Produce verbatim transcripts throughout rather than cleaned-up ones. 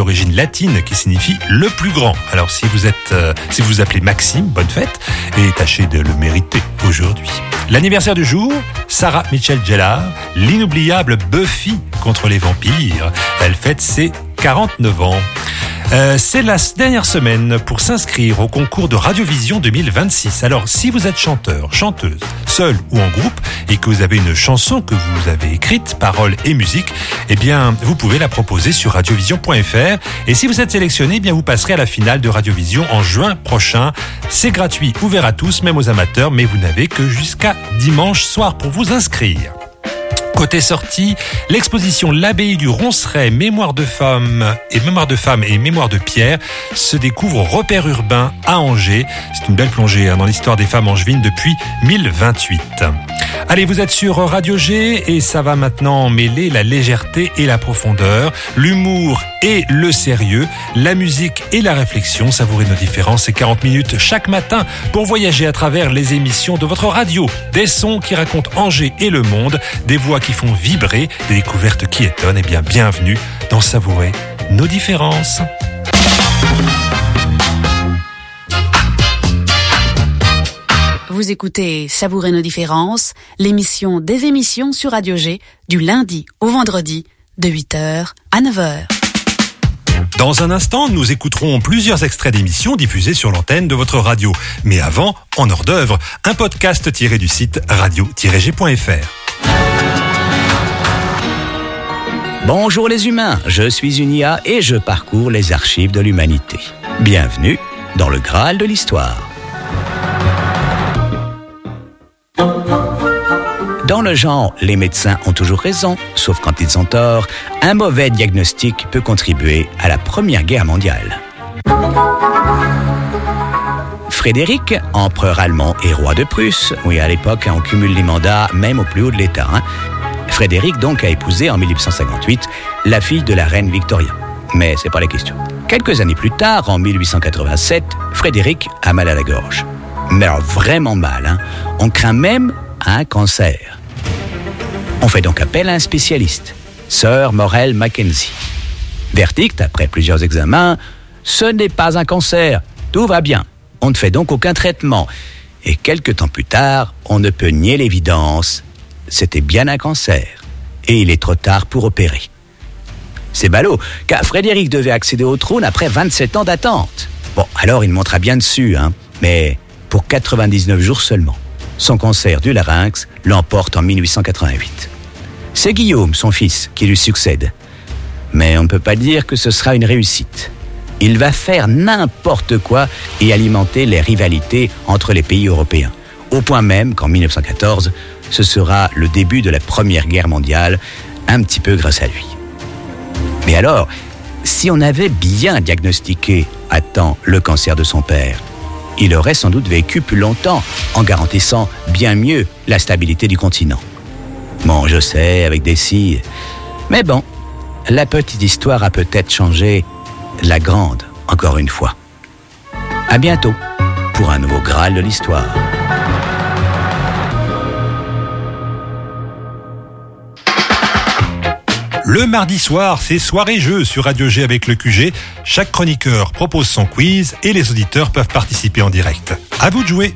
d'origine latine qui signifie le plus grand. Alors si vous êtes, euh, si vous vous appelez Maxime, bonne fête et tâchez de le mériter aujourd'hui. L'anniversaire du jour, Sarah Michelle Gellar, l'inoubliable Buffy contre les vampires. Elle fête ses quarante-neuf ans. Euh, c'est la dernière semaine pour s'inscrire au concours de Radiovision deux mille vingt-six. Alors, si vous êtes chanteur, chanteuse, seul ou en groupe, et que vous avez une chanson que vous avez écrite, paroles et musique, eh bien, vous pouvez la proposer sur radiovision point f r. Et si vous êtes sélectionné, eh bien, vous passerez à la finale de Radiovision en juin prochain. C'est gratuit, ouvert à tous, même aux amateurs, mais vous n'avez que jusqu'à dimanche soir pour vous inscrire. Côté sortie, l'exposition L'Abbaye du Ronceret, Mémoire de femmes et Mémoire de femmes et Mémoire de Pierre se découvre au Repère urbain à Angers. C'est une belle plongée hein, dans l'histoire des femmes angevines depuis mille vingt-huit. Allez, vous êtes sur Radio G et ça va maintenant mêler la légèreté et la profondeur, l'humour et le sérieux, la musique et la réflexion. Savourer nos différences, c'est quarante minutes chaque matin pour voyager à travers les émissions de votre radio. Des sons qui racontent Angers et le monde, des voix qui font vibrer, des découvertes qui étonnent. Eh bien, bienvenue dans Savourer nos différences. Vous écoutez Savourer nos différences, l'émission des émissions sur Radio G, du lundi au vendredi, de huit heures à neuf heures. Dans un instant, nous écouterons plusieurs extraits d'émissions diffusées sur l'antenne de votre radio. Mais avant, en hors d'œuvre, un podcast tiré du site radio tiret g point f r. Bonjour les humains, je suis une I A et je parcours les archives de l'humanité. Bienvenue dans le Graal de l'histoire. Dans le genre « les médecins ont toujours raison, sauf quand ils ont tort », un mauvais diagnostic peut contribuer à la Première Guerre mondiale. Frédéric, empereur allemand et roi de Prusse, oui à l'époque on cumule les mandats même au plus haut de l'État, hein. Frédéric donc a épousé en mille huit cent cinquante-huit la fille de la reine Victoria. Mais c'est pas la question. Quelques années plus tard, en mille huit cent quatre-vingt-sept, Frédéric a mal à la gorge. Mais alors vraiment mal, hein. On craint même un cancer. On fait donc appel à un spécialiste, Sir Morel Mackenzie. Verdict, après plusieurs examens, ce n'est pas un cancer, tout va bien. On ne fait donc aucun traitement. Et quelques temps plus tard, on ne peut nier l'évidence, c'était bien un cancer. Et il est trop tard pour opérer. C'est ballot, car Frédéric devait accéder au trône après vingt-sept ans d'attente. Bon, alors il montera bien dessus, hein, mais pour quatre-vingt-dix-neuf jours seulement. Son cancer du larynx l'emporte en mille huit cent quatre-vingt-huit. C'est Guillaume, son fils, qui lui succède. Mais on ne peut pas dire que ce sera une réussite. Il va faire n'importe quoi et alimenter les rivalités entre les pays européens. Au point même qu'en mille neuf cent quatorze, ce sera le début de la Première Guerre mondiale, un petit peu grâce à lui. Mais alors, si on avait bien diagnostiqué à temps le cancer de son père, il aurait sans doute vécu plus longtemps en garantissant bien mieux la stabilité du continent. Bon, je sais, avec des si... Mais bon, la petite histoire a peut-être changé la grande, encore une fois. À bientôt pour un nouveau Graal de l'histoire. Le mardi soir, c'est soirée jeu sur Radio G avec le Q G. Chaque chroniqueur propose son quiz et les auditeurs peuvent participer en direct. À vous de jouer.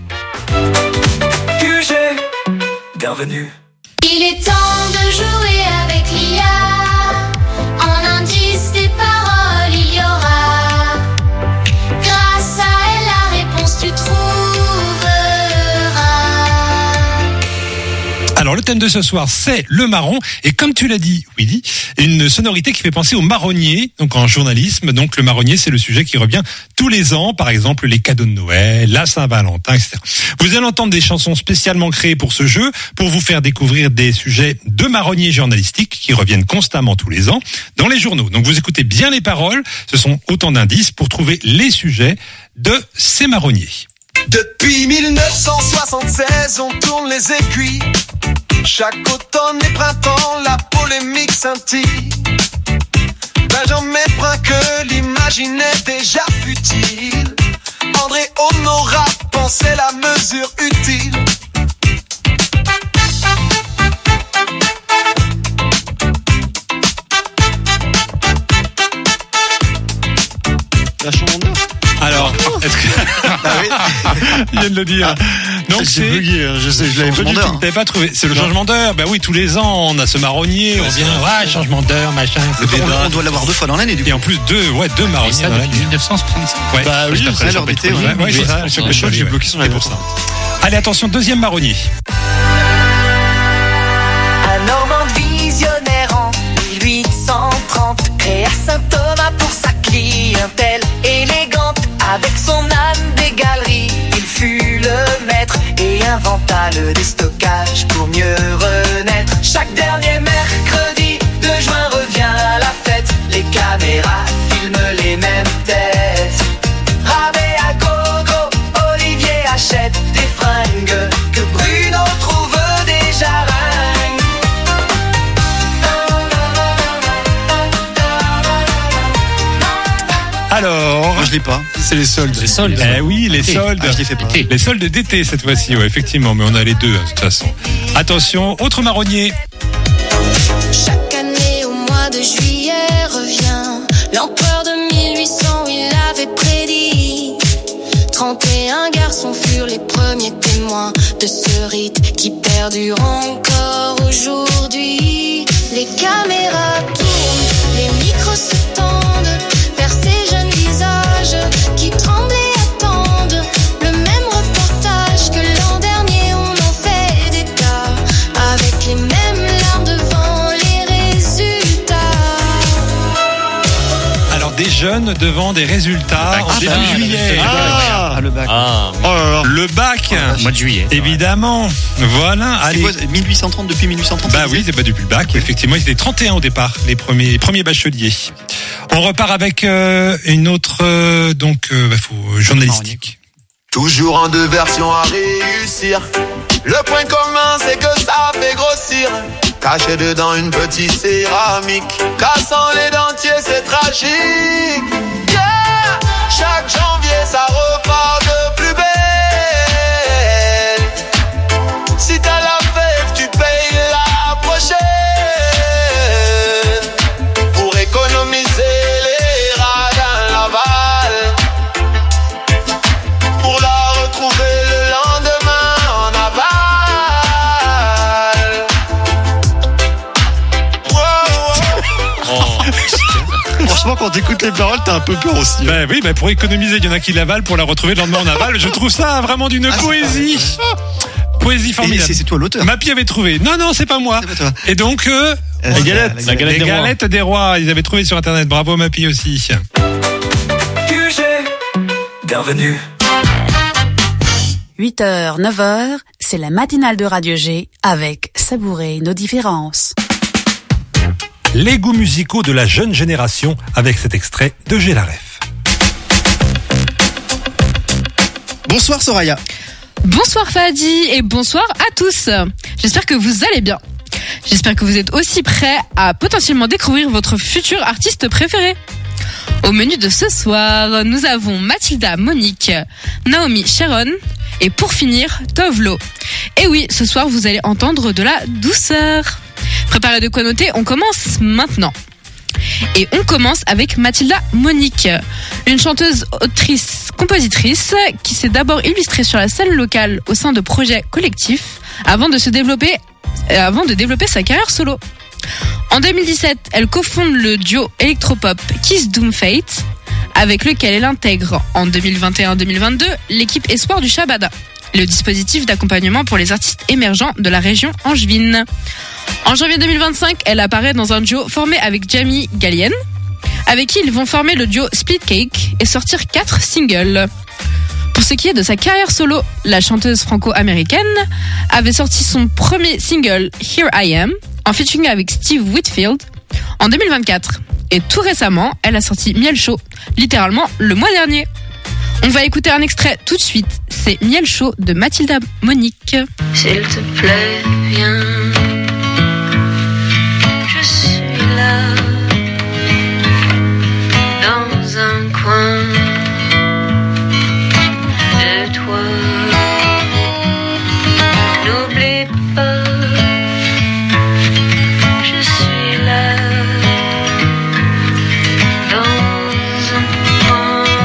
Q G, bienvenue. Il est temps de jouer avec l'I A. En indice des paroles, il y aura. Grâce à elle, la réponse tu trouveras. Alors le thème de ce soir, c'est le marron. Et comme tu l'as dit, Willy, une sonorité qui fait penser au marronnier, donc en journalisme. Donc le marronnier, c'est le sujet qui revient tous les ans. Par exemple, les cadeaux de Noël, la Saint-Valentin, et cetera. Vous allez entendre des chansons spécialement créées pour ce jeu, pour vous faire découvrir des sujets de marronniers journalistiques qui reviennent constamment tous les ans dans les journaux. Donc vous écoutez bien les paroles. Ce sont autant d'indices pour trouver les sujets de ces marronniers. Depuis mille neuf cent soixante-seize, on tourne les aiguilles. Chaque automne et printemps, la polémique scintille. Benjamin Prinque l'imaginait déjà futile. André Honora pensait la mesure utile. La changement d'heure. Alors, est-ce que... Ah oui. Il vient de le dire. Non, J'ai c'est... bugué, hein, je sais, je l'avais pas du tout. T'avais pas trouvé. C'est le changement d'heure. Bah oui, tous les ans, on a ce marronnier. On vient, ouais, changement d'heure, machin. On, on doit l'avoir deux fois dans l'année, du coup. Et en plus, deux, ouais, deux marronniers dans l'année. mille neuf cent soixante-cinq. Ouais. Bah oui, c'est à l'heure d'été. Ouais, ouais, c'est ça. Je crois que j'ai bloqué sur la pour ça. Allez, attention, deuxième marronnier. Un Normande visionnaire en mille huit cent trente créa Saint-Thomas pour sa clientèle élégante. Avec son âme des galeries, il fut le maître et inventa le déstockage pour mieux renaître. Chaque dernier mercredi de juin revient à la fête. Les caméras filment les mêmes têtes. Rabais à gogo, Olivier achète des fringues que Bruno trouve des jarringues. Alors, moi je l'ai pas. C'est les soldes. Les soldes. Eh oui, les Été. soldes. Ah, je les fais pas. Les soldes d'été cette fois-ci, ouais, effectivement, mais on a les deux hein, de toute façon. Attention, autre marronnier. Chaque année au mois de juillet revient l'empereur de mille huit cents, il avait prédit. trente et un garçons furent les premiers témoins de ce rite qui perdure encore aujourd'hui. Les caméras tournent, les micros se tendent vers ces jeunes visages qui tremblent et attendent le même reportage que l'an dernier. On en fait des tas avec les mêmes larmes devant les résultats. Alors, des jeunes devant des résultats en Ah, début bah, juillet. Ah, le bac. Ah, Oh là là. Le bac, mois de juillet. évidemment. Voilà, C'est allez. quoi, mille huit cent trente depuis mille huit cent trente? Bah oui, c'est pas depuis le bac. Effectivement, ils étaient trente et un au départ, les premiers, premiers bacheliers. On repart avec euh, une autre, euh, donc, euh, bah, faut, journalistique. Toujours en deux versions à réussir. Le point commun, c'est que ça fait grossir. Caché dedans une petite céramique. Cassant les dentiers, c'est tragique. Yeah! Chaque janvier, ça repart de plus belle. Si t'as la fève, tu payes la prochaine. Pour économiser les radins Laval. Pour la retrouver le lendemain en aval. Wow, wow. Franchement, quand t'écoutes les paroles, t'as un peu peur aussi. Bah oui, bah pour économiser, il y en a qui l'avalent pour la retrouver le lendemain en aval. Je trouve ça vraiment d'une Ah, c'est poésie. Poésie Et formidable. c'est c'est toi l'auteur. Mappy avait trouvé. Non, non, c'est pas moi. C'est pas toi. Et donc, euh, Euh, les galettes, la galette les des rois. galettes des rois, ils avaient trouvé sur Internet. Bravo Mappy aussi. Bienvenue. huit heures, neuf heures, c'est la matinale de Radio G avec Savourer nos différences. Les goûts musicaux de la jeune génération avec cet extrait de G la Ref. Bonsoir Soraya. Bonsoir Fadi et bonsoir à tous. J'espère que vous allez bien. J'espère que vous êtes aussi prêts à potentiellement découvrir votre futur artiste préféré. Au menu de ce soir, nous avons Mathilda Monique, Naomi Sharon et pour finir, Tovlo. Et oui, ce soir vous allez entendre de la douceur. Préparez de quoi noter, on commence maintenant. Et on commence avec Mathilda Monique, une chanteuse, autrice, compositrice qui s'est d'abord illustrée sur la scène locale au sein de projets collectifs avant de se développer, euh, avant de développer sa carrière solo. En deux mille dix-sept, elle cofonde le duo électropop Kiss Doom Fate, avec lequel elle intègre en deux mille vingt et un deux mille vingt-deux l'équipe Espoir du Shabada, le dispositif d'accompagnement pour les artistes émergents de la région angevine. En janvier deux mille vingt-cinq, elle apparaît dans un duo formé avec Jamie Gallien, avec qui ils vont former le duo Split Cake et sortir quatre singles. Pour ce qui est de sa carrière solo, la chanteuse franco-américaine avait sorti son premier single Here I Am en featuring avec Steve Whitfield en deux mille vingt-quatre. Et tout récemment, elle a sorti Miel Chaud, littéralement le mois dernier. On va écouter un extrait tout de suite, c'est Miel Chaud de Mathilda Monique. S'il te plaît, viens. Je suis là, dans un coin de toi. N'oublie pas, je suis là, dans un coin.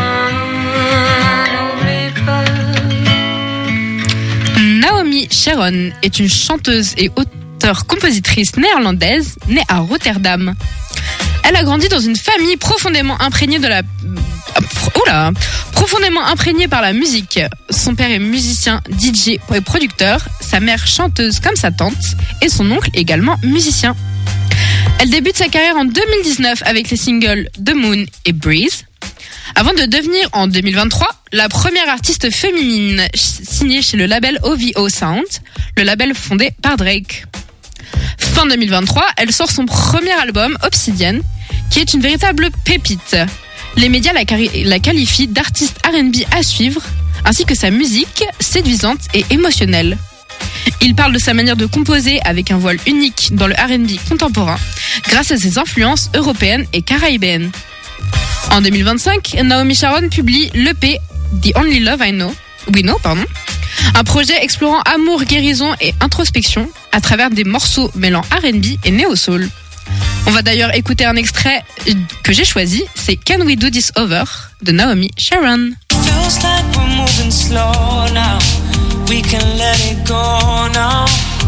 Sharon est une chanteuse et auteure-compositrice néerlandaise née à Rotterdam. Elle a grandi dans une famille profondément imprégnée de la... Oula, profondément imprégnée par la musique. Son père est musicien, D J et producteur, sa mère chanteuse comme sa tante et son oncle également musicien. Elle débute sa carrière en deux mille dix-neuf avec les singles The Moon et Breeze, avant de devenir en deux mille vingt-trois la première artiste féminine signée chez le label O V O Sound, le label fondé par Drake. Fin deux mille vingt-trois, elle sort son premier album, Obsidian, qui est une véritable pépite. Les médias la, cari- la qualifient d'artiste R and B à suivre, ainsi que sa musique séduisante et émotionnelle. Il parle de sa manière de composer avec un voile unique dans le R and B contemporain, grâce à ses influences européennes et caribéennes. En deux mille vingt-cinq, Naomi Sharon publie l'E P The Only Love I Know, We Know, pardon, un projet explorant amour, guérison et introspection à travers des morceaux mêlant R and B et néo-soul. On va d'ailleurs écouter un extrait que j'ai choisi, c'est Can We Do This Over de Naomi Sharon. Feels like we're moving slow now. We can let it go now.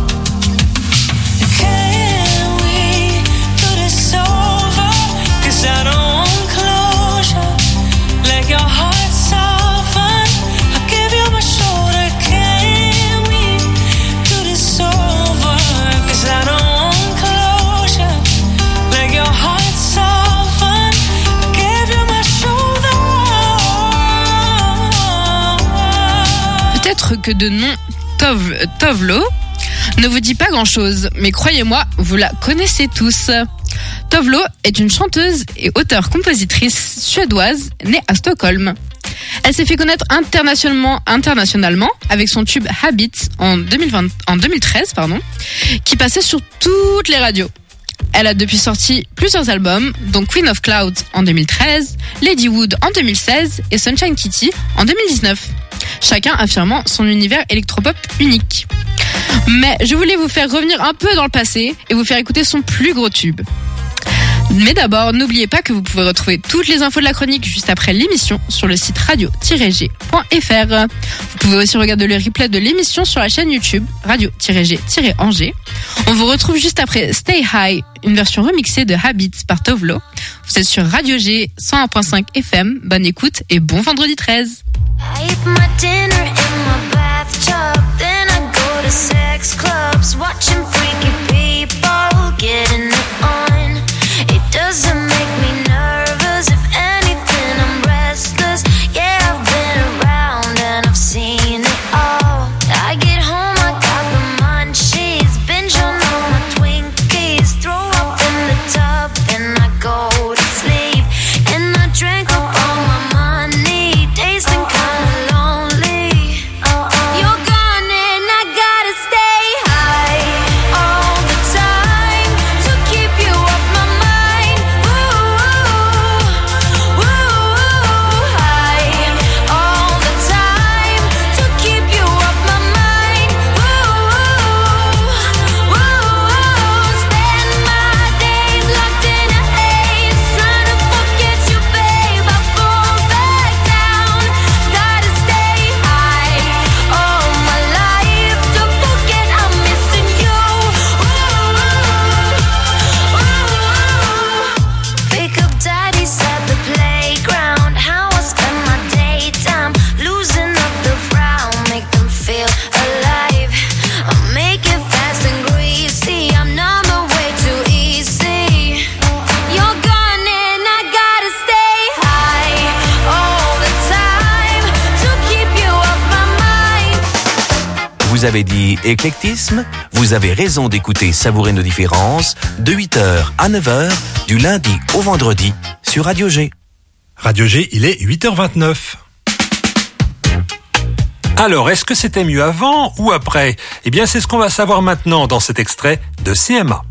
Can we do this over? 'Cause I don't want closure. Let your heart soften. I'll give you my shoulder. Can we do this over? 'Cause I don't want closure. Let your heart soften. I'll give you my shoulder. Peut-être que de nom Tov, Tovlo ne vous dit pas grand-chose, mais croyez-moi, vous la connaissez tous. Tovlo est une chanteuse et auteure-compositrice suédoise née à Stockholm. Elle s'est fait connaître internationalement, internationalement avec son tube Habit en, deux mille vingt, en deux mille treize, pardon, qui passait sur toutes les radios. Elle a depuis sorti plusieurs albums, dont Queen of Clouds en deux mille treize, Lady Wood en deux mille seize et Sunshine Kitty en deux mille dix-neuf. Chacun affirmant son univers électropop unique. Mais je voulais vous faire revenir un peu dans le passé et vous faire écouter son plus gros tube. Mais d'abord, n'oubliez pas que vous pouvez retrouver toutes les infos de la chronique juste après l'émission sur le site radio tiret g point f r. Vous pouvez aussi regarder le replay de l'émission sur la chaîne YouTube radio tiret g tiret angers. On vous retrouve juste après Stay High, une version remixée de Habits par Tovlo. Vous êtes sur Radio G cent un virgule cinq F M. Bonne écoute et bon vendredi treize. I eat my dinner in my bathtub, then I go to sex clubs, watching freaky people getting it on. It doesn't make me nervous, if anything I'm restless. Yeah, I've been around and I've seen it all. I get home, I got the munchies, binge on all my Twinkies, throw up in the tub, then I go to sleep. And I drank up all my money, tasting kinda lonely. You're gone and I gotta stay high all the time to keep you off my mind. Ooh, ooh, high all the time to keep you off my mind. Ooh, ooh, spend my days locked in a haze, trying to forget you, babe. I fall back down. Gotta stay high all my life to forget I'm missing you. Ooh, pick up daddy's at the playground. How I spend my daytime, losing up the frown, make them feel alive. I'll make it fast and greasy. I'm number way too easy. You're gone and I gotta stay high all the time to keep you off my mind. Vous avez dit éclectisme? Vous avez raison d'écouter Savourer nos différences de huit heures à neuf heures du lundi au vendredi sur Radio G. Radio G, il est huit heures vingt-neuf. Alors, est-ce que c'était mieux avant ou après? Eh bien, c'est ce qu'on va savoir maintenant dans cet extrait de C M A.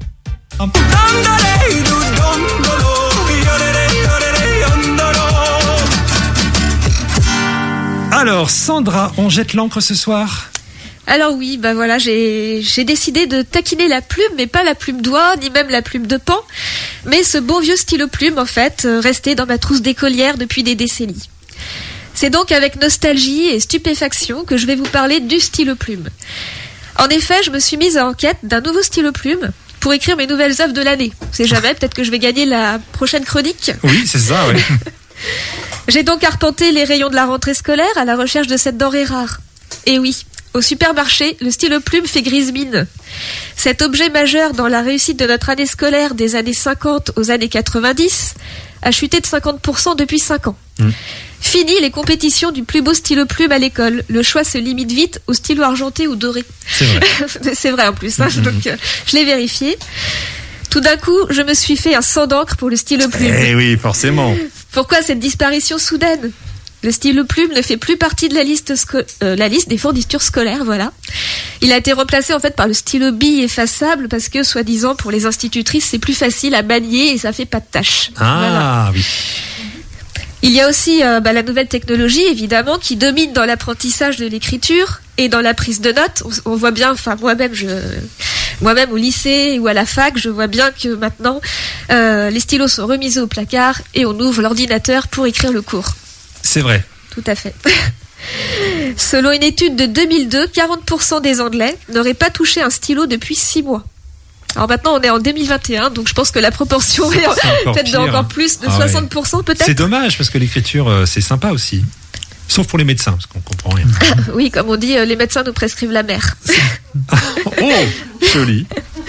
Alors, Sandra, on jette l'encre ce soir? Alors oui, bah voilà, j'ai j'ai décidé de taquiner la plume, mais pas la plume d'oie, ni même la plume de pan, mais ce bon vieux stylo plume, en fait, euh, resté dans ma trousse d'écolière depuis des décennies. C'est donc avec nostalgie et stupéfaction que je vais vous parler du stylo plume. En effet, je me suis mise en quête d'un nouveau stylo plume pour écrire mes nouvelles œuvres de l'année. On sait jamais, peut-être que je vais gagner la prochaine chronique. Oui, c'est ça, oui. J'ai donc arpenté les rayons de la rentrée scolaire à la recherche de cette denrée rare. Et oui, au supermarché, le stylo plume fait grise mine. Cet objet majeur dans la réussite de notre année scolaire des années cinquante aux années quatre-vingt-dix a chuté de cinquante pour cent depuis cinq ans. Mmh. Fini les compétitions du plus beau stylo plume à l'école. Le choix se limite vite au stylo argenté ou doré. C'est vrai. C'est vrai en plus, hein, mmh. donc euh, je l'ai vérifié. Tout d'un coup, je me suis fait un sang d'encre pour le stylo plume. Eh oui, forcément. Pourquoi cette disparition soudaine ? Le stylo plume ne fait plus partie de la liste, sco- euh, la liste des fournitures scolaires, voilà. Il a été remplacé en fait par le stylo bille effaçable parce que, soi-disant, pour les institutrices, c'est plus facile à manier et ça fait pas de tâches. Ah voilà. Oui. Il y a aussi euh, bah, la nouvelle technologie, évidemment, qui domine dans l'apprentissage de l'écriture et dans la prise de notes. On, on voit bien, enfin moi-même, je, moi-même au lycée ou à la fac, je vois bien que maintenant, euh, les stylos sont remisés au placard et on ouvre l'ordinateur pour écrire le cours. C'est vrai. Tout à fait. Selon une étude de deux mille deux, quarante pour cent des Anglais n'auraient pas touché un stylo depuis six mois. Alors maintenant, on est en deux mille vingt et un, donc je pense que la proportion est, est peut-être de encore plus, de ah soixante pour cent ouais. peut-être. C'est dommage, parce que l'écriture, euh, c'est sympa aussi. Sauf pour les médecins, parce qu'on comprend rien. Oui, comme on dit, euh, les médecins nous prescrivent la mer. Oh, joli.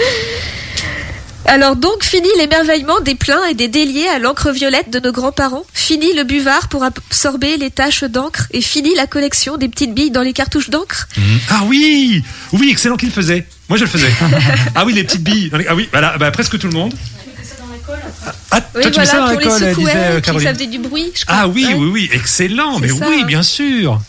Alors donc, fini l'émerveillement des pleins et des déliés à l'encre violette de nos grands-parents, fini le buvard pour absorber les taches d'encre et fini la collection des petites billes dans les cartouches d'encre. Mmh. Ah oui, oui, excellent qu'il le faisait. Moi je le faisais. Ah oui, les petites billes. Ah oui, voilà, bah, presque tout le monde. Ah, oui, toi tu voilà, mets ça dans pour l'école, les secouets, disait Caroline. Qui faisaient du bruit, je crois. Ah oui, ouais. oui, oui, excellent, c'est mais ça, oui, hein. Bien sûr.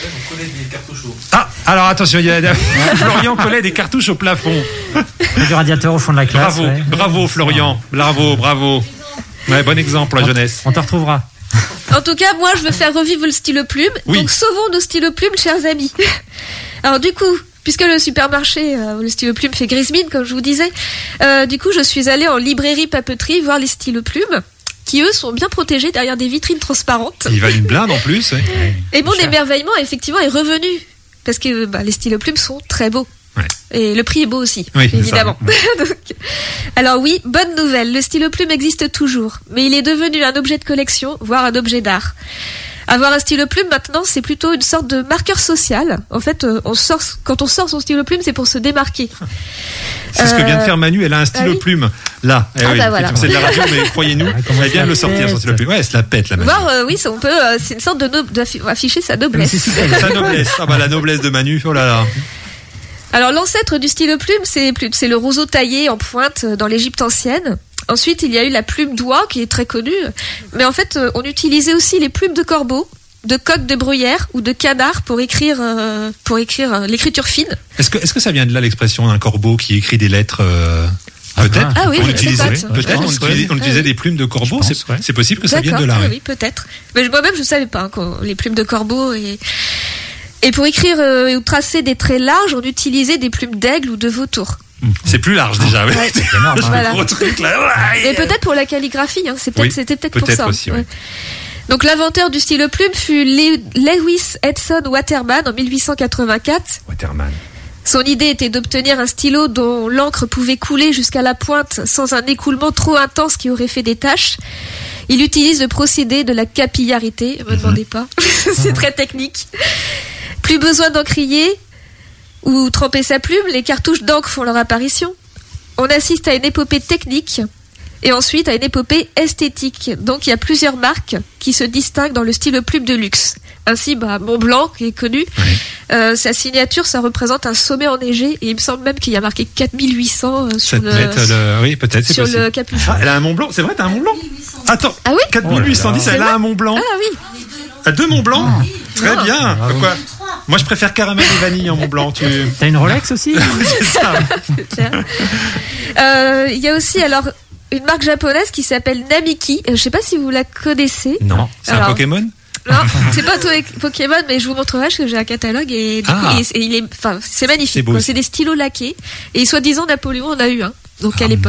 Ah, alors attention, il y a Florian collait des cartouches au plafond. Du radiateur au fond de la classe. Bravo, ouais. bravo Florian, bravo, bravo. Ouais, bon exemple, la jeunesse. On te retrouvera. En tout cas, moi, je veux faire revivre le stylo plume. Oui. Donc, sauvons nos stylos plumes, chers amis. Alors, du coup, puisque le supermarché, euh, le stylo plume fait grise mine, comme je vous disais, euh, du coup, je suis allée en librairie papeterie voir les stylos plumes, qui eux sont bien protégés derrière des vitrines transparentes. Il valent une blinde en plus. Ouais. Et mon émerveillement, effectivement, est revenu. Parce que bah, les stylos plumes sont très beaux. Ouais. Et le prix est beau aussi, oui, évidemment. Donc, alors oui, bonne nouvelle, le stylo plume existe toujours, mais il est devenu un objet de collection, voire un objet d'art. Avoir un stylo plume maintenant, c'est plutôt une sorte de marqueur social. En fait, on sort, quand on sort son stylo plume, c'est pour se démarquer. C'est euh... ce que vient de faire Manu, elle a un stylo ah oui plume. Là, eh ah oui, bah voilà. C'est de la radio, mais croyez-nous, elle vient de le sortir son stylo plume. Ouais, elle se la pète la Manu. Voir, euh, oui, ça, on peut, euh, c'est une sorte de no- d'afficher sa noblesse. Sa noblesse, ah bah la noblesse de Manu, oh là là. Alors l'ancêtre du stylo plume, c'est, plus, c'est le roseau taillé en pointe dans l'Égypte ancienne. Ensuite, il y a eu la plume d'oie qui est très connue. Mais en fait, on utilisait aussi les plumes de corbeau, de coq de bruyère ou de canard pour écrire, euh, pour écrire euh, l'écriture fine. Est-ce que, est-ce que ça vient de là l'expression d'un corbeau qui écrit des lettres euh... Peut-être. Ah oui, on je utilisait, sais pas, peut-être on utilisait, on utilisait ah, oui. des plumes de corbeau. Pense, c'est, ouais. c'est possible que ça D'accord, vienne de là. Ah, oui. oui, peut-être. Mais moi-même, je savais pas hein, les plumes de corbeau et et pour écrire euh, ou tracer des traits larges, on utilisait des plumes d'aigle ou de vautour. C'est plus large déjà. Ouais. Ouais. C'est énorme. Voilà. Gros truc là. Et peut-être pour la calligraphie. Hein, c'est peut-être, oui, c'était peut-être, peut-être pour ça. Aussi, ouais. Ouais. Donc l'inventeur du stylo plume fut Lewis Edson Waterman en dix-huit cent quatre-vingt-quatre. Waterman. Son idée était d'obtenir un stylo dont l'encre pouvait couler jusqu'à la pointe sans un écoulement trop intense qui aurait fait des taches. Il utilise le procédé de la capillarité. Ne me demandez pas. C'est très technique. Plus besoin d'encrier ou tremper sa plume, les cartouches d'encre font leur apparition. On assiste à une épopée technique et ensuite à une épopée esthétique. Donc il y a plusieurs marques qui se distinguent dans le stylo plume de luxe. Ainsi, bah, Montblanc, qui est connu, oui. euh, sa signature, ça représente un sommet enneigé, et il me semble même qu'il y a marqué quatre mille huit cents euh, sur, le, le... Oui, peut-être, c'est sur possible. Le capuchon. Ah, elle a un Mont Blanc, c'est vrai, t'as un Mont Blanc? Attends, ah oui quatre mille huit cent dix, oh elle a un Mont Blanc. Ah oui. Ah, deux Mont Blanc ah. Très ah. bien. Ah, quoi moi, je préfère caramel et vanille en Mont Blanc. Tu... T'as une Rolex aussi? C'est ça. Il euh, y a aussi, alors, une marque japonaise qui s'appelle Namiki. Je ne sais pas si vous la connaissez. Non, c'est alors, un Pokémon? Non, c'est pas Pokémon, mais je vous montrerai parce que j'ai un catalogue et, du ah. coup, et, et il est, enfin, c'est magnifique. C'est, quoi. C'est des stylos laqués et soi-disant Napoléon en a eu un, donc ah. à l'époque.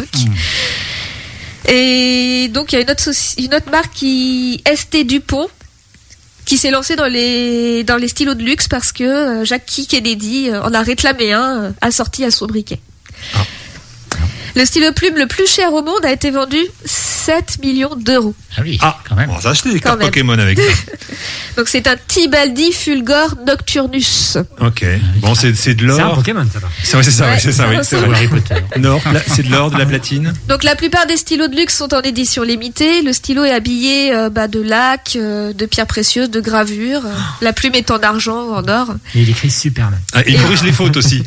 Mmh. Et donc il y a une autre, une autre marque qui S T Dupont qui s'est lancé dans les dans les stylos de luxe parce que euh, Jackie Kennedy euh, en a réclamé un euh, assorti à son briquet. Ah. Le stylo plume le plus cher au monde a été vendu sept millions d'euros. Ah oui, ah, quand même. On va acheter des cartes Pokémon avec ça. Donc c'est un Tibaldi Fulgor Nocturnus. Ok. Bon, c'est, c'est de l'or. C'est un Pokémon, ça va. C'est, ouais, c'est ça, ouais, ouais, c'est ça, ça oui. C'est Harry Potter. Nord, pla- c'est de l'or, de la platine. Donc la plupart des stylos de luxe sont en édition limitée. Le stylo est habillé euh, bah, de lacs, euh, de pierres précieuses, de gravures. Euh, la plume est en argent ou en or. Et il écrit super mal. Ah, il corrige les fautes aussi.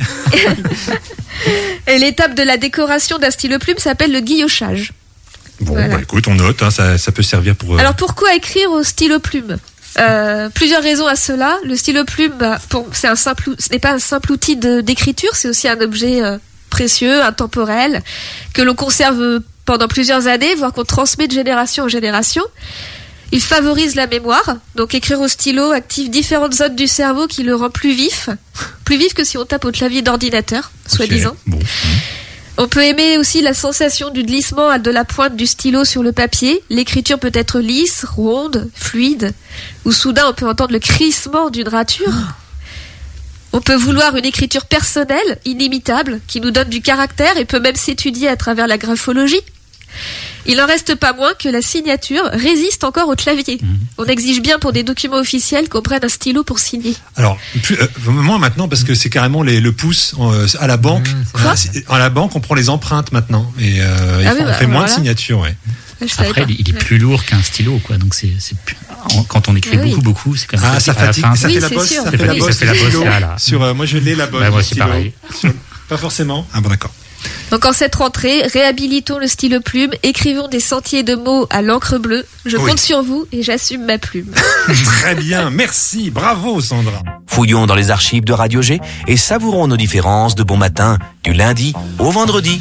Et l'étape de la décoration d'un stylo plume s'appelle le guillochage. Bon, voilà. Bah écoute, on note, hein, ça, ça peut servir pour... Euh... Alors pourquoi écrire au stylo plume ? Euh, plusieurs raisons à cela. Le stylo plume, bah, pour, c'est un simple, ce n'est pas un simple outil de, d'écriture, c'est aussi un objet euh, précieux, intemporel, que l'on conserve pendant plusieurs années, voire qu'on transmet de génération en génération. Il favorise la mémoire, donc écrire au stylo active différentes zones du cerveau qui le rend plus vif, plus vif que si on tape au clavier d'ordinateur, soi-disant. Okay. Bon. On peut aimer aussi la sensation du glissement de la pointe du stylo sur le papier. L'écriture peut être lisse, ronde, fluide, ou soudain on peut entendre le crissement d'une rature. On peut vouloir une écriture personnelle, inimitable, qui nous donne du caractère et peut même s'étudier à travers la graphologie. Il n'en reste pas moins que la signature résiste encore au clavier. Mmh. On exige bien pour des documents officiels qu'on prenne un stylo pour signer. Alors, plus, euh, moins maintenant, parce que c'est carrément les, le pouce euh, à la banque. Mmh, à la banque, on prend les empreintes maintenant. Et euh, ah oui, on bah, fait bah, moins voilà. de signatures, ouais. Après, il est plus lourd qu'un stylo, quoi. Donc c'est, c'est plus... quand on écrit ah, beaucoup, oui. beaucoup, c'est quand même. Ah, ça fatigue. Ça fait la bosse. Ça fait la bosse. Ça fait la bosse là, là. Sur, euh, moi, je l'ai la bosse. Bah, moi aussi, pareil. Sur... Pas forcément. Ah bon, d'accord. Donc en cette rentrée, réhabilitons le stylo plume, écrivons des sentiers de mots à l'encre bleue. Je oui. compte sur vous et j'assume ma plume. Très bien, merci, bravo Sandra. Fouillons dans les archives de Radio G et savourons nos différences de bon matin, du lundi au vendredi.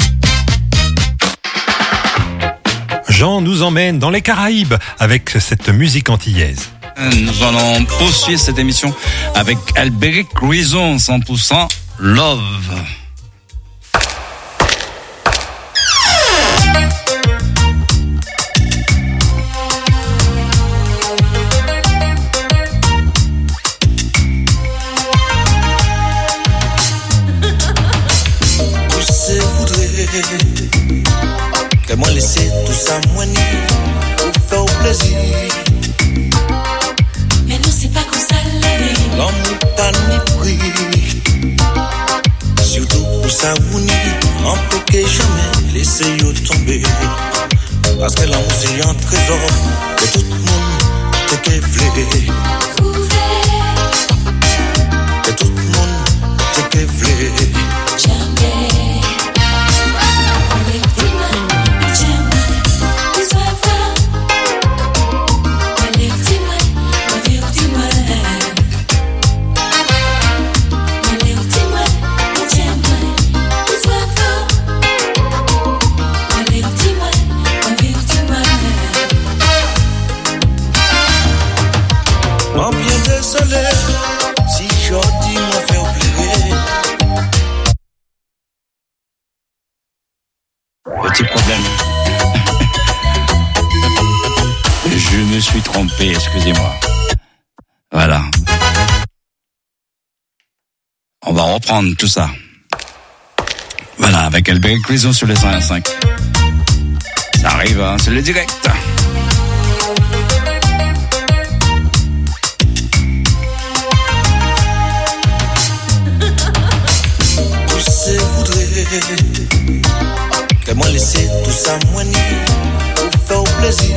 Jean nous emmène dans les Caraïbes avec cette musique antillaise. Nous allons poursuivre cette émission avec Albéric Louison, cent pour cent Love. Que moi laisser tout ça moigner pour faire plaisir. Mais non, c'est pas comme ça l'année. L'amour pas ni prix. Surtout pour ça mouni, on peut que jamais laisser yo tomber. Parce que l'amour c'est un trésor que tout le monde te que voulait. Que tout le monde te que voulait. Jamais. Si Jordi m'a fait oublier. Petit problème. Je me suis trompé, excusez-moi. Voilà. On va reprendre tout ça. Voilà, avec Albéric Louison sur les cent cinq. Ça arrive, hein, c'est le direct. Que moi laisser tout ça moigner pour faire plaisir.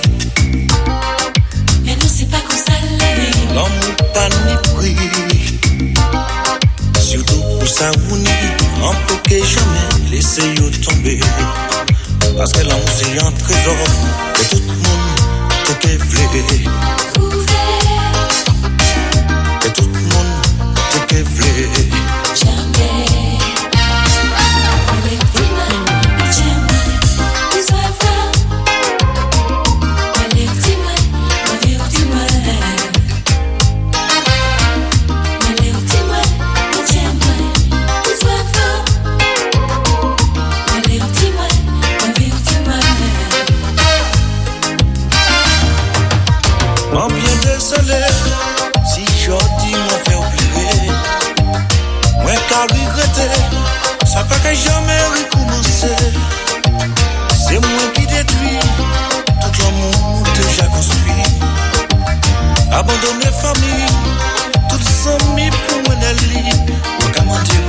Mais non, c'est pas comme ça l'année. L'amour pas ni prix. Surtout pour ça mouni, on peut que jamais laisser yo tomber. Parce que l'amour c'est un trésor que tout le monde te que voulait. Que tout le monde te que voulait. Jamais. désolé si jodi m'a fait oublier. Moi qu'à regretter, ça pas que jamais recommencer. C'est moi qui détruis tout l'amour déjà construit. Abandonner famille, toute famille pour moi Nelly. Comment dire?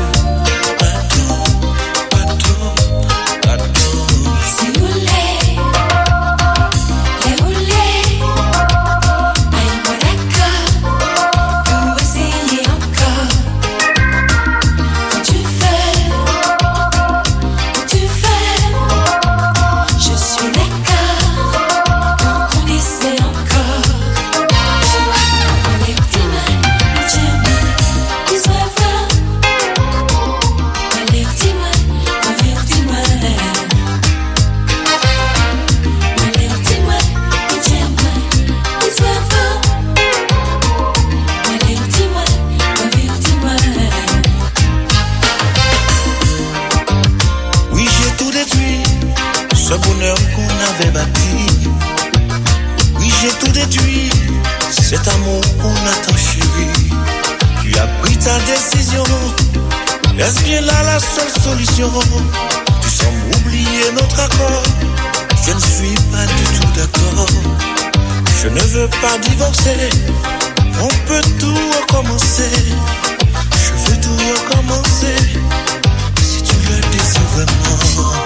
Cet amour qu'on a tant chéri, tu as pris ta décision. Est-ce bien là la seule solution? Tu sembles oublier notre accord. Je ne suis pas du tout d'accord. Je ne veux pas divorcer. On peut tout recommencer. Je veux tout recommencer. Si tu le désires vraiment.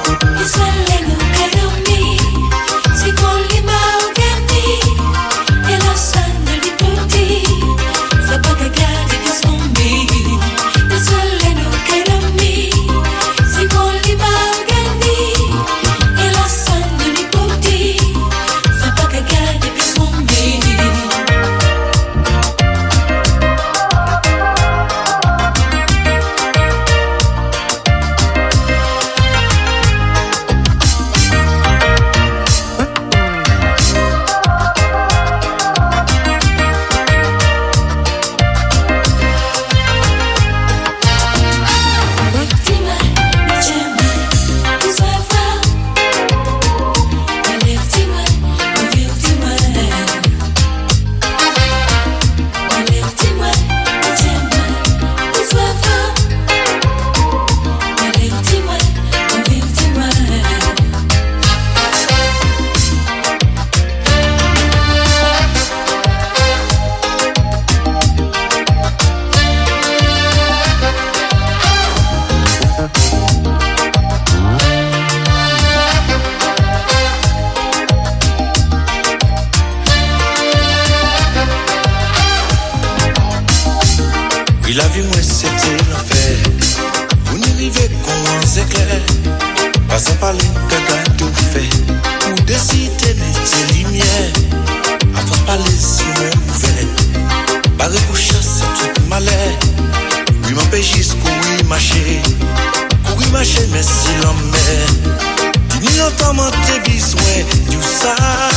La vie, moi, c'était l'enfer. Vous n'arrivez qu'en éclair. Passant par les cagas tout fait. Pour décider mettre lumière. À force parler si moi pouvais. Barré pour chasser tout malheur. Oui, m'empêche jusqu'où oui marcher. Oui, marcher, mais si l'emmène. Dis-nous longtemps, mon tes besoins. Tout ça.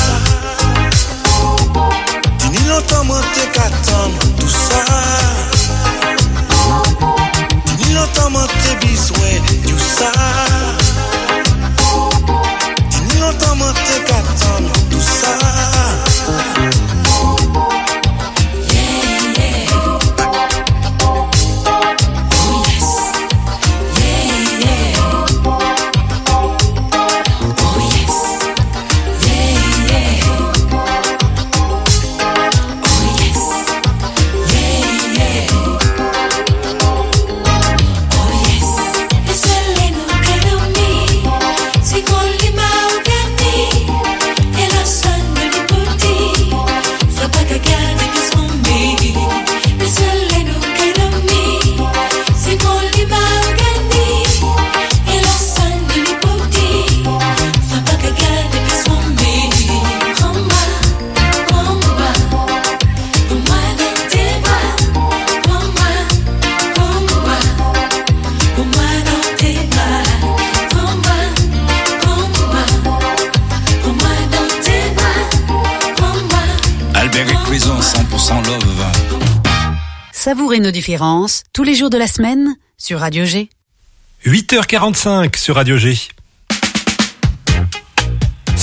Dis-nous longtemps, mon tes qu'attendre. Tout ça. Dis-nous longtemps, mon tes besoins. Tout ça. Dis-nous longtemps, mon tes qu'attendre. Tout ça. Savourez nos différences tous les jours de la semaine sur Radio G. huit heures quarante-cinq sur Radio G.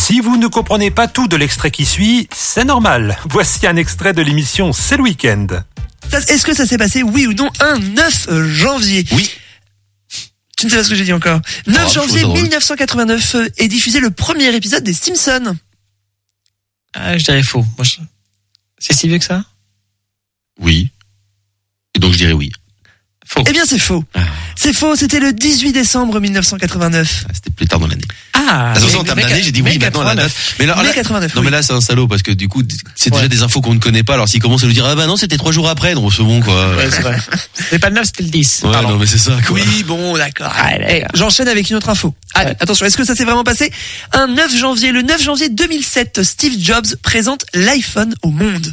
Si vous ne comprenez pas tout de l'extrait qui suit, c'est normal. Voici un extrait de l'émission C'est le week-end. Ça, est-ce que ça s'est passé, oui ou non, un neuf janvier? Oui. Tu ne sais pas ce que j'ai dit encore. neuf Oh, janvier mille neuf cent quatre-vingt-neuf est diffusé le premier épisode des Simpsons. Ah, je dirais faux. Moi, je... C'est si vieux que ça? Oui. Et donc je dirais oui. Faux. Eh bien, c'est faux. Ah. C'est faux, c'était le dix-huit décembre mille neuf cent quatre-vingt-neuf. Ah, c'était plus tard dans l'année. Ah, Attention, en termes d'année, j'ai dit oui, maintenant la date. Mais là, mai là- quatre-vingt-neuf, non, oui. mais là, c'est un salaud, parce que du coup, c'est déjà Ouais. des infos qu'on ne connaît pas. Alors s'il commence à nous dire, ah bah non, c'était trois jours après, donc c'est bon, quoi. Ouais, c'est vrai. C'était pas le neuf, c'était le dix. Ouais, Pardon. non, mais c'est ça, quoi. Oui, bon, d'accord. Ah, Eh, j'enchaîne avec une autre info. Allez, Ouais. attention, est-ce que ça s'est vraiment passé? Un neuf janvier, le neuf janvier deux mille sept, Steve Jobs présente l'iPhone au monde.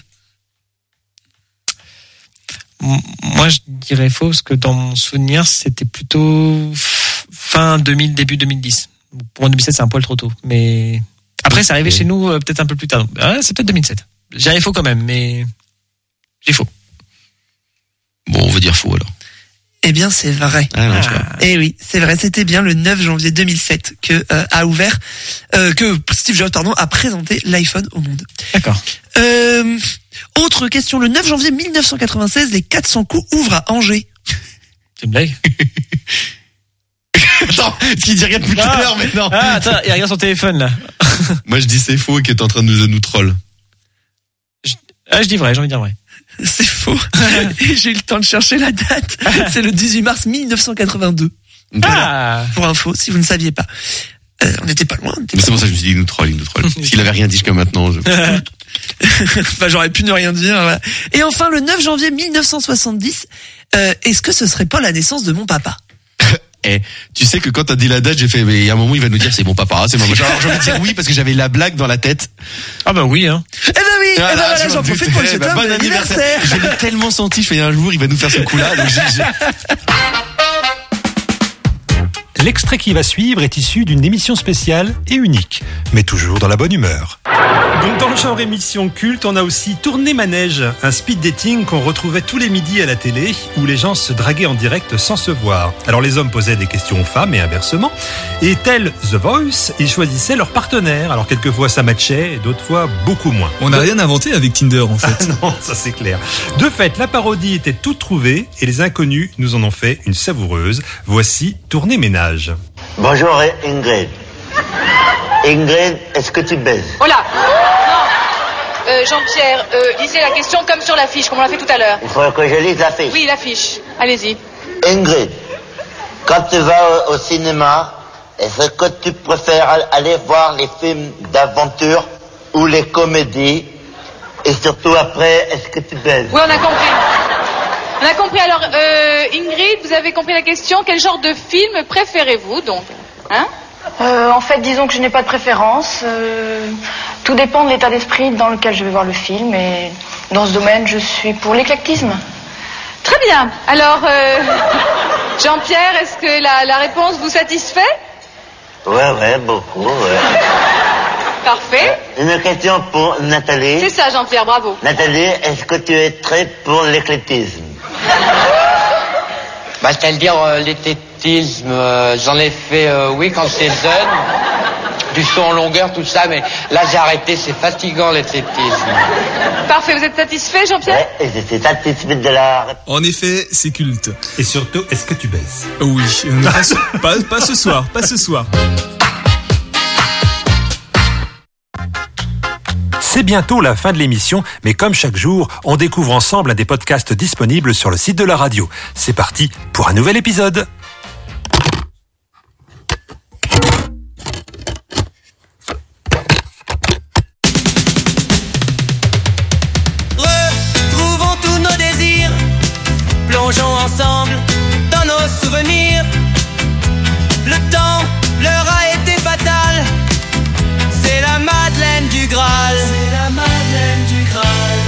M- Moi, je dirais faux, parce que dans mon souvenir, c'était plutôt f- fin deux mille, début deux mille dix. Pour moi, deux mille sept, c'est un poil trop tôt. Mais après, c'est arrivé chez nous euh, peut-être un peu plus tard. Donc, ah, c'est peut-être deux mille sept. Je dirais faux quand même, mais j'ai faux. Bon, on va dire faux, alors. Eh bien, c'est vrai. Ah, non, je sais pas. Eh oui, c'est vrai, c'était bien le neuf janvier deux mille sept que euh, a ouvert, euh, que Steve Jobs, pardon, a présenté l'iPhone au monde. D'accord. Euh, autre question, le neuf janvier mille neuf cent quatre-vingt-seize, les quatre cents coups ouvrent à Angers. C'est une blague? Attends, ce qu'il dit rien depuis tout à l'heure, maintenant. Ah, attends, il regarde son téléphone, là. Moi, je dis c'est faux et qu'il est en train de nous, nous troll. Ah, je dis vrai, j'ai envie de dire vrai. C'est faux. Et j'ai eu le temps de chercher la date. C'est le dix-huit mars mille neuf cent quatre-vingt-deux. Ah! Pour info, si vous ne saviez pas. Euh, on n'était pas loin. on était Mais c'est pour ça que je me suis dit, il nous troll, il nous troll. S'il avait rien dit jusqu'à maintenant, je... Enfin, j'aurais pu ne rien dire. Voilà. Et enfin, le neuf janvier mille neuf cent soixante-dix, euh, est-ce que ce serait pas la naissance de mon papa? Eh, tu sais que quand t'as dit la date, j'ai fait, mais il y a un moment, il va nous dire c'est mon papa, c'est mon machin. Alors j'ai envie de dire oui parce que j'avais la blague dans la tête. Ah bah oui, hein. Eh ben oui, eh ben voilà, je j'en m'en profite doutais. pour le Eh souhaiter ben, un bon bon anniversaire. Je l'ai tellement senti, je fais un jour, il va nous faire ce coup-là. Donc j'ai, j'ai... L'extrait qui va suivre est issu d'une émission spéciale et unique, mais toujours dans la bonne humeur. Donc dans le genre émission culte, on a aussi Tourné Manège, un speed dating qu'on retrouvait tous les midis à la télé, où les gens se draguaient en direct sans se voir. Alors les hommes posaient des questions aux femmes et inversement, et tel The Voice, ils choisissaient leur partenaire. Alors quelquefois ça matchait, et d'autres fois beaucoup moins. On n'a rien inventé avec Tinder en fait. Ah non, ça c'est clair. De fait, la parodie était toute trouvée, et les inconnus nous en ont fait une savoureuse. Voici Tourné Ménage. Bonjour Ingrid. Ingrid, est-ce que tu baises? Oh là Non euh, Jean-Pierre, euh, lisez la question comme sur l'affiche, comme on l'a fait tout à l'heure. Il faut que je lise l'affiche. Oui, l'affiche. Allez-y. Ingrid, quand tu vas au, au cinéma, est-ce que tu préfères aller voir les films d'aventure ou les comédies? Et surtout après, est-ce que tu baises? Oui, on a compris. On a compris. Alors, euh, Ingrid, vous avez compris la question. Quel genre de film préférez-vous, donc? Hein? Euh, en fait, disons que je n'ai pas de préférence. Euh, tout dépend de l'état d'esprit dans lequel je vais voir le film. Et dans ce domaine, je suis pour l'éclectisme. Très bien. Alors, euh, Jean-Pierre, est-ce que la, la réponse vous satisfait? Ouais, ouais, beaucoup, ouais. Parfait. Une question pour Nathalie. C'est ça, Jean-Pierre, bravo. Nathalie, est-ce que tu es très pour l'éclectisme? Bah, c'est-à-dire euh, l'éclectisme, euh, j'en ai fait, euh, oui, quand j'étais jeune, du saut en longueur, tout ça, mais là j'ai arrêté, c'est fatigant l'éclectisme. Parfait, vous êtes satisfait, Jean-Pierre? Ouais, et je suis satisfait de la... En effet, c'est culte. Et surtout, est-ce que tu baises? Oui, euh, pas, ce, pas, pas ce soir, pas ce soir. C'est bientôt la fin de l'émission, mais comme chaque jour, on découvre ensemble un des podcasts disponibles sur le site de la radio. C'est parti pour un nouvel épisode. Retrouvons tous nos désirs, plongeons ensemble dans nos souvenirs. Le temps leur a été fatal, c'est la Madeleine du Graal. C'est la Madeleine du Graal.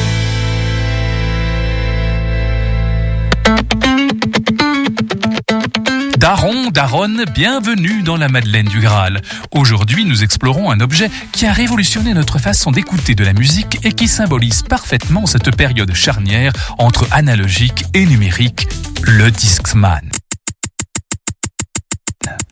Daron, daronne, bienvenue dans la Madeleine du Graal. Aujourd'hui, nous explorons un objet qui a révolutionné notre façon d'écouter de la musique et qui symbolise parfaitement cette période charnière entre analogique et numérique, le Discman.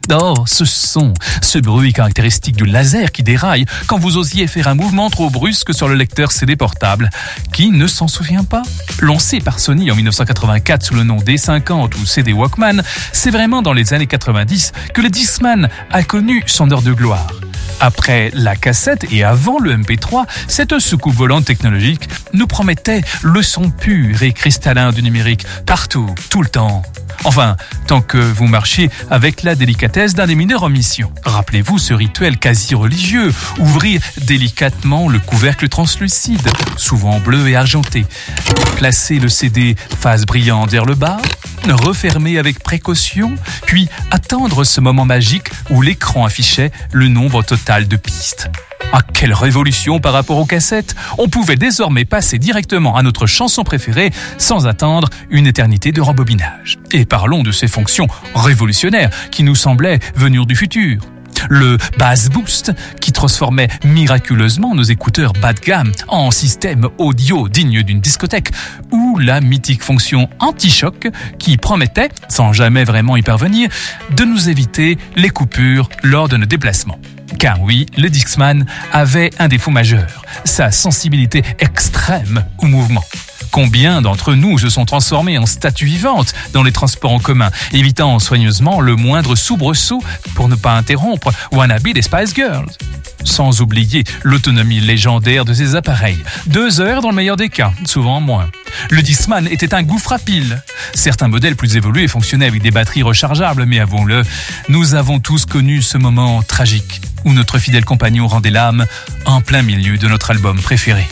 Oh, ce son, ce bruit caractéristique du laser qui déraille quand vous osiez faire un mouvement trop brusque sur le lecteur C D portable. Qui ne s'en souvient pas? Lancé par Sony en dix-neuf cent quatre-vingt-quatre sous le nom D cinquante ou C D Walkman, c'est vraiment dans les années quatre-vingt-dix que le Discman a connu son heure de gloire. Après la cassette et avant le M P trois, cette soucoupe volante technologique nous promettait le son pur et cristallin du numérique partout, tout le temps. Enfin, tant que vous marchiez avec la délicatesse d'un des mineurs en mission. Rappelez-vous ce rituel quasi religieux, ouvrir délicatement le couvercle translucide, souvent bleu et argenté, placer le C D face brillante vers le bas, refermer avec précaution, puis attendre ce moment magique où l'écran affichait le nombre total de pistes. Ah, quelle révolution par rapport aux cassettes! On pouvait désormais passer directement à notre chanson préférée sans attendre une éternité de rembobinage. Et parlons de ces fonctions révolutionnaires qui nous semblaient venir du futur. Le Bass Boost qui transformait miraculeusement nos écouteurs bas de gamme en système audio digne d'une discothèque, ou la mythique fonction anti-choc qui promettait, sans jamais vraiment y parvenir, de nous éviter les coupures lors de nos déplacements. Car oui, le Discman avait un défaut majeur, sa sensibilité extrême au mouvement. Combien d'entre nous se sont transformés en statues vivantes dans les transports en commun, évitant soigneusement le moindre soubresaut pour ne pas interrompre Wannabe des Spice Girls? Sans oublier l'autonomie légendaire de ces appareils. Deux heures dans le meilleur des cas, souvent moins. Le Discman était un gouffre à piles. Certains modèles plus évolués fonctionnaient avec des batteries rechargeables, mais avouons-le, nous avons tous connu ce moment tragique où notre fidèle compagnon rendait l'âme en plein milieu de notre album préféré.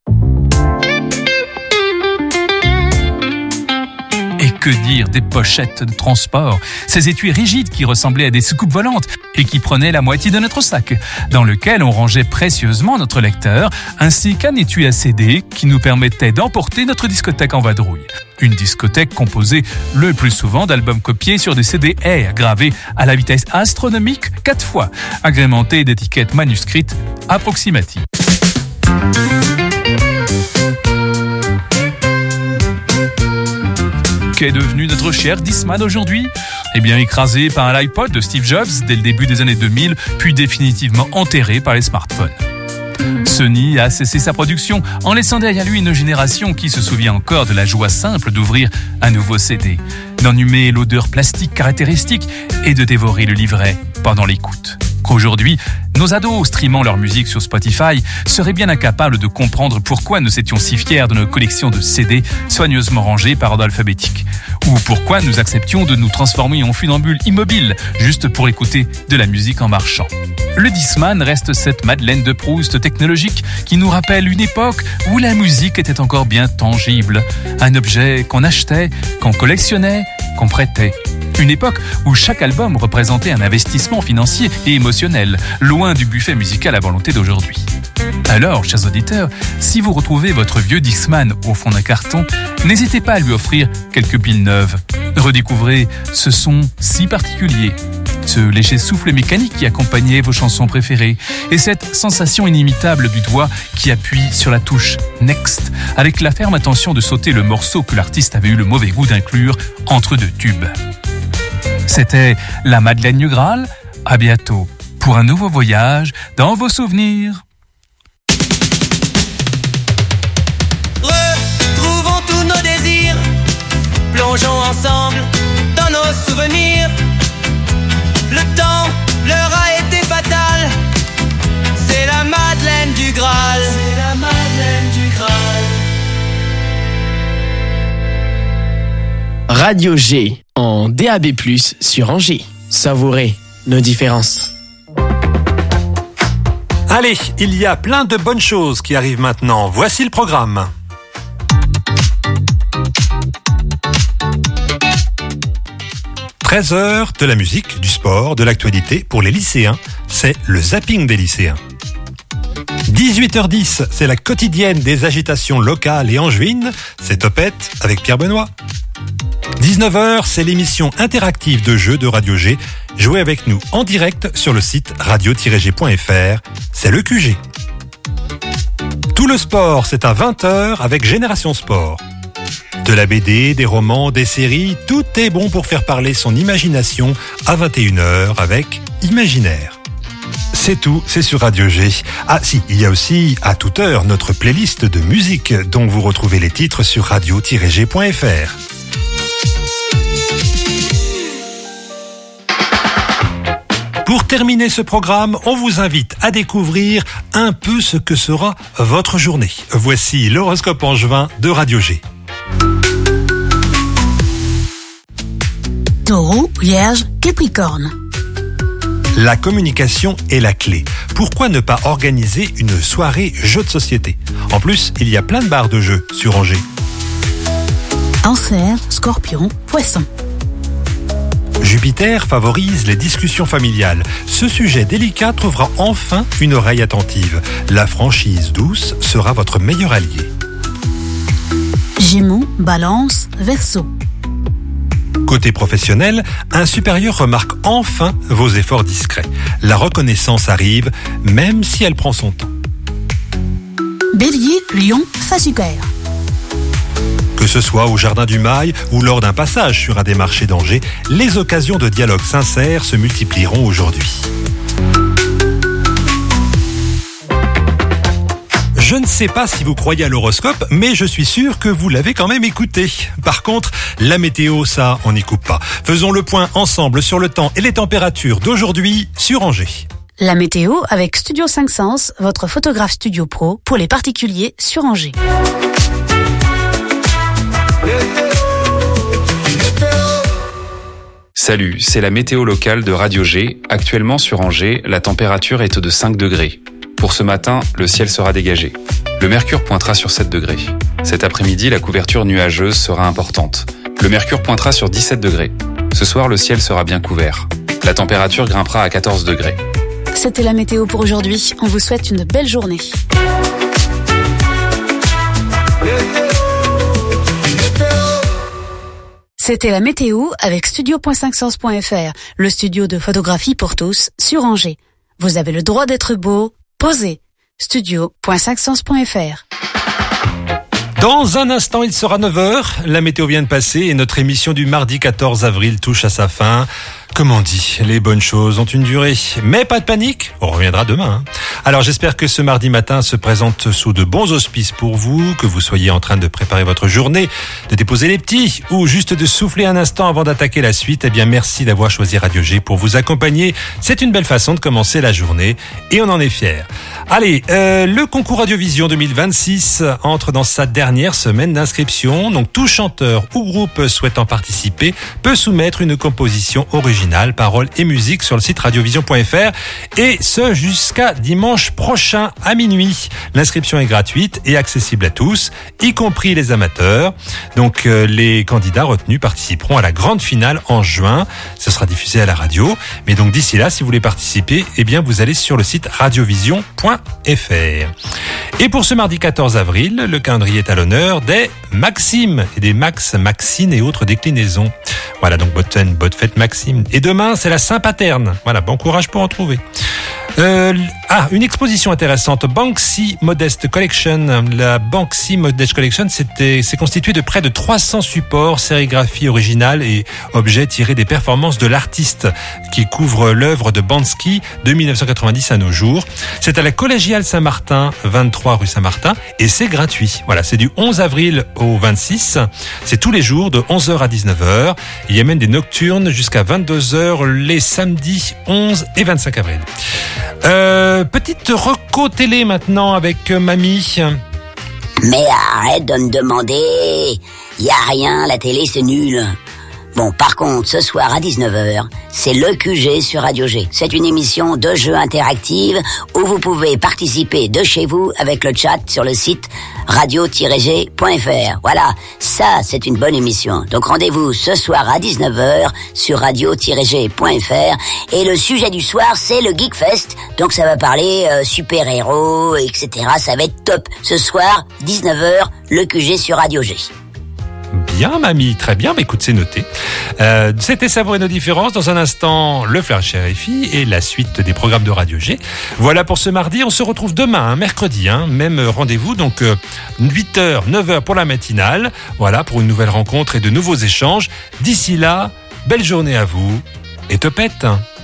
Et que dire des pochettes de transport, ces étuis rigides qui ressemblaient à des soucoupes volantes et qui prenaient la moitié de notre sac, dans lequel on rangeait précieusement notre lecteur, ainsi qu'un étui à C D qui nous permettait d'emporter notre discothèque en vadrouille. Une discothèque composée le plus souvent d'albums copiés sur des C D R gravés à la vitesse astronomique quatre fois, agrémentés d'étiquettes manuscrites approximatives. Qu'est devenu notre cher Discman aujourd'hui? Eh bien, écrasé par l'iPod de Steve Jobs dès le début des années deux mille, puis définitivement enterré par les smartphones. Sony a cessé sa production en laissant derrière lui une génération qui se souvient encore de la joie simple d'ouvrir un nouveau C D, d'en humer l'odeur plastique caractéristique et de dévorer le livret pendant l'écoute. Qu'aujourd'hui, nos ados streamant leur musique sur Spotify seraient bien incapables de comprendre pourquoi nous étions si fiers de nos collections de C D soigneusement rangées par ordre alphabétique, ou pourquoi nous acceptions de nous transformer en funambules immobiles juste pour écouter de la musique en marchant. Le Discman reste cette Madeleine de Proust technologique qui nous rappelle une époque où la musique était encore bien tangible, un objet qu'on achetait, qu'on collectionnait, qu'on prêtait. Une époque où chaque album représentait un investissement financier et émotionnel, loin du buffet musical à volonté d'aujourd'hui. Alors, chers auditeurs, si vous retrouvez votre vieux Discman au fond d'un carton, n'hésitez pas à lui offrir quelques piles neuves. Redécouvrez ce son si particulier, ce léger souffle mécanique qui accompagnait vos chansons préférées, et cette sensation inimitable du doigt qui appuie sur la touche Next, avec la ferme intention de sauter le morceau que l'artiste avait eu le mauvais goût d'inclure entre deux tubes. C'était la Madeleine du Graal. À bientôt pour un nouveau voyage dans vos souvenirs. Retrouvons tous nos désirs, plongeons ensemble dans nos souvenirs. Le temps leur a été fatal, c'est la Madeleine du Graal. C'est la Madeleine du Graal. Radio G en D A B plus, sur Angers. Savourez nos différences. Allez, il y a plein de bonnes choses qui arrivent maintenant. Voici le programme. treize heures de la musique, du sport, de l'actualité pour les lycéens. C'est le zapping des lycéens. dix-huit heures dix, c'est la quotidienne des agitations locales et angevines. C'est Topette avec Pierre Benoît. dix-neuf heures, c'est l'émission interactive de jeux de Radio G. Jouez avec nous en direct sur le site radio tiret g point f r. C'est le Q G. Tout le sport, c'est à vingt heures avec Génération Sport. De la B D, des romans, des séries, tout est bon pour faire parler son imagination à vingt et une heures avec Imaginaire. C'est tout, c'est sur Radio G. Ah si, il y a aussi à toute heure notre playlist de musique dont vous retrouvez les titres sur radio tiret g point f r. Pour terminer ce programme, on vous invite à découvrir un peu ce que sera votre journée. Voici l'horoscope angevin de Radio G. Taureau, Vierge, Capricorne. La communication est la clé. Pourquoi ne pas organiser une soirée jeu de société? En plus, il y a plein de bars de jeux sur Angers. Cancer, Scorpion, Poisson. Jupiter favorise les discussions familiales. Ce sujet délicat trouvera enfin une oreille attentive. La franchise douce sera votre meilleur allié. Gémeaux, Balance, Verseau. Côté professionnel, un supérieur remarque enfin vos efforts discrets. La reconnaissance arrive, même si elle prend son temps. Bélier, Lion, Sagittaire. Que ce soit au Jardin du Mail ou lors d'un passage sur un des marchés d'Angers, les occasions de dialogue sincère se multiplieront aujourd'hui. Je ne sais pas si vous croyez à l'horoscope, mais je suis sûr que vous l'avez quand même écouté. Par contre, la météo, ça, on n'y coupe pas. Faisons le point ensemble sur le temps et les températures d'aujourd'hui sur Angers. La météo avec Studio cinq Sens, votre photographe studio pro pour les particuliers sur Angers. Salut, c'est la météo locale de Radio G. Actuellement sur Angers, la température est de cinq degrés. Pour ce matin, le ciel sera dégagé. Le mercure pointera sur sept degrés. Cet après-midi, la couverture nuageuse sera importante. Le mercure pointera sur dix-sept degrés. Ce soir, le ciel sera bien couvert. La température grimpera à quatorze degrés. C'était la météo pour aujourd'hui. On vous souhaite une belle journée. C'était la météo avec studio point cinq sens point f r, le studio de photographie pour tous sur Angers. Vous avez le droit d'être beau, posez. studio point cinq sens point f r. Dans un instant, il sera neuf heures. La météo vient de passer et notre émission du mardi quatorze avril touche à sa fin. Comme on dit, les bonnes choses ont une durée. Mais pas de panique, on reviendra demain. Hein. Alors j'espère que ce mardi matin se présente sous de bons auspices pour vous, que vous soyez en train de préparer votre journée, de déposer les petits ou juste de souffler un instant avant d'attaquer la suite. Eh bien merci d'avoir choisi Radio G pour vous accompagner. C'est une belle façon de commencer la journée et on en est fiers. Allez, euh, le concours Radiovision deux mille vingt-six entre dans sa dernière semaine d'inscription. Donc tout chanteur ou groupe souhaitant participer peut soumettre une composition originale, paroles et musique sur le site radiovision point f r et ce jusqu'à dimanche prochain à minuit. L'inscription est gratuite et accessible à tous, y compris les amateurs. Donc euh, les candidats retenus participeront à la grande finale en juin. Ce sera diffusé à la radio. Mais donc d'ici là, si vous voulez participer, eh bien vous allez sur le site radiovision point f r. Et pour ce mardi quatorze avril, le calendrier est à l'honneur des Maxime et des Max, Maxine et autres déclinaisons. Voilà, donc bonne, bonne fête Maxime. Et demain, c'est la Saint-Paterne. Voilà, bon courage pour en trouver. Euh, ah, une exposition intéressante, Banksy Modest Collection. La Banksy Modest Collection, c'était, c'est constitué de près de trois cents supports, sérigraphies originales et objets tirés des performances de l'artiste qui couvre l'œuvre de Banksy de dix-neuf cent quatre-vingt-dix à nos jours. C'est à la Collégiale Saint-Martin, vingt-trois rue Saint-Martin, et c'est gratuit. Voilà, c'est du onze avril au vingt-six. C'est tous les jours de onze heures à dix-neuf heures. Il y a même des nocturnes jusqu'à vingt-deux heures les samedis onze et vingt-cinq avril. Euh, petite reco télé maintenant avec euh, mamie. Mais arrête de me demander. Y a rien, la télé c'est nul. Bon, par contre, ce soir à dix-neuf heures, c'est l'E Q G sur Radio G. C'est une émission de jeux interactive où vous pouvez participer de chez vous avec le chat sur le site radio tiret g point f r. Voilà, ça c'est une bonne émission. Donc rendez-vous ce soir à dix-neuf heures sur radio tiret g point f r. Et le sujet du soir, c'est le Geekfest. Donc ça va parler euh, super-héros, et cetera. Ça va être top. Ce soir, dix-neuf heures, l'E Q G sur Radio G. Bien, mamie, très bien. Bah, écoute, c'est noté. Euh, c'était Savourer nos différences. Dans un instant, le Flash R F I et la suite des programmes de Radio G. Voilà pour ce mardi. On se retrouve demain, hein, mercredi, hein, même rendez-vous. Donc, euh, huit heures, neuf heures pour la matinale. Voilà, pour une nouvelle rencontre et de nouveaux échanges. D'ici là, belle journée à vous et topette.